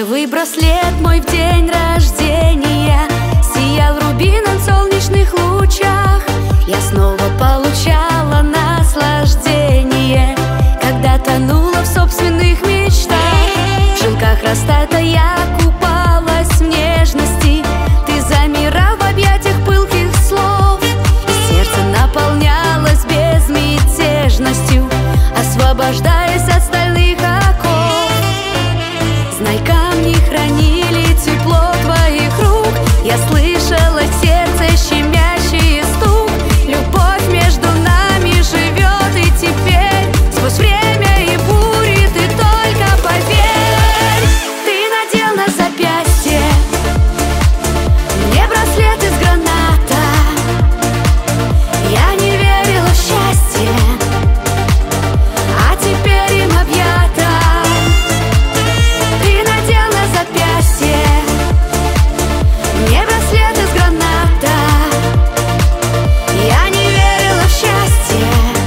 Гранатовый браслет мой в день рождения сиял рубином в солнечных лучах. Я снова получала наслаждение, когда тонула в собственных мечтах. В жилках растата я купалась в нежности, ты замирал в объятиях пылких слов, и сердце наполнялось безмятежностью, освобождаясь от стальных оков. Знай, камни хранили тепло твоих рук, я слышала в сердце щемящий стук. Любовь между нами живет и теперь, сквозь время и бури, ты только поверь. Ты надел на запястье мне браслет из граната. Я не верила в счастье, а теперь им объята. Ты надел на запястье мне браслет из граната. Я не верила в счастье,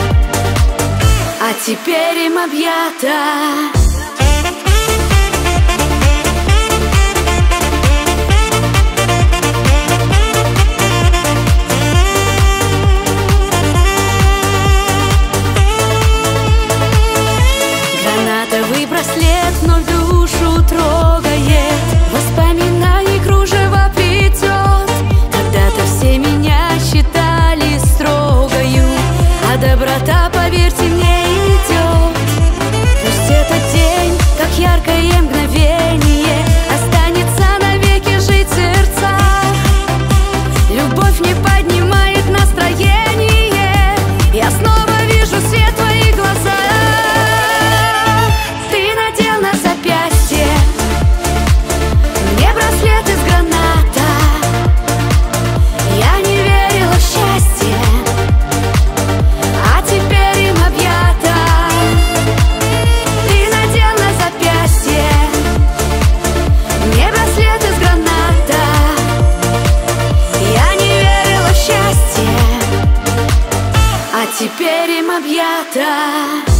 а теперь им объята. Гранатовый браслет вновь душу трогает, воспоминаний кружево плетет. Когда-то все меня считали строгою, а доброта, поверьте мне, идет. Пусть этот день, как яркое мгновение, останется навеки жить в сердцах. Любовь не поднимает настроение, я снова вижу свет в твоих глазах. Ты надел на запястье мне браслет из граната. Я не верила в счастье, а теперь им объята. Ты надел на запястье мне браслет из граната. Я не верила в счастье, а теперь им объята.